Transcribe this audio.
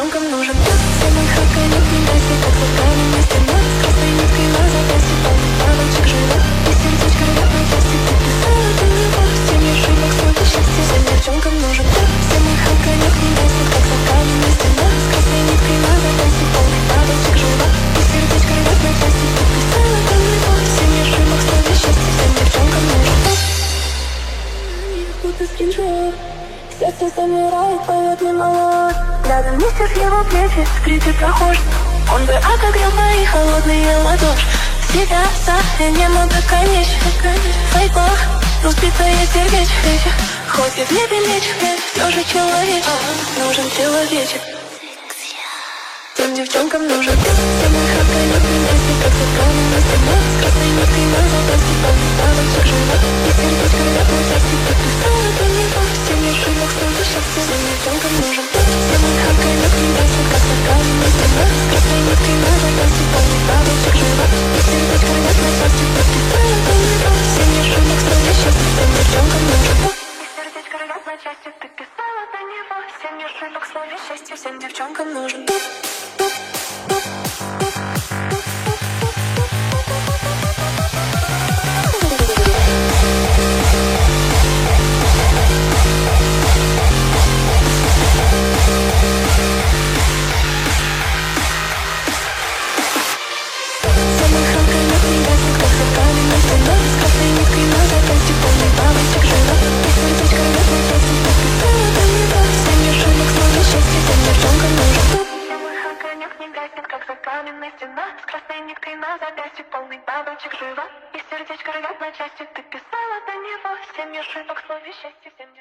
девчонкам нужен ты. Всем их огонек не гаснет, как закаленный стеной. С красной ниткой на запястье полный бабочек живет. И сердечко рвет на части, ты писала ты его. Семь ошибок, столько счастья, всем девчонкам нужен ты. Всем их огонек не гаснет, как закаленный стеной. С красной ниткой на запястье полный бабочек живет. И сердечко рвет на части, ты писала ты его. Семь ошибок, столько счастья, всем девчонкам нужен ты. Будто скриншот, сердце замирает, поет мимолот. Рядом несешь его плечи, скрипит прохожий. Он бы отогрел мои холодные ладоши. Себя небо бесконечно. Фейков, разбитое сердечко. Хоть и в небе меч, все же человек. Нужен человечек. Всем девчонкам нужен ты. Всем их огонек не гаснет, как закаленный стеной. С красной ниткой на запястье полный бабочек живет. И сердечко рвет на части, ты писала ты него. Всем ошибок, столько счастья, всем девчонкам нужен ты. Всем их огонек не гаснет, как закаленный стеной. С красной ниткой на запястье полный бабочек живет. И сердечко рвет на части, ты писала ты него. Всем ошибок, столько счастья, всем девчонкам нужен ты. И сердечко рвет на части, ты писала ты него. Всем ошибок, столько счастья, всем девчонкам нужен ты. С красной ниткой на запястье полный бабочек живот. И сердечко рвет на части, ты писала до него. Семь ошибок, слове счастья, всем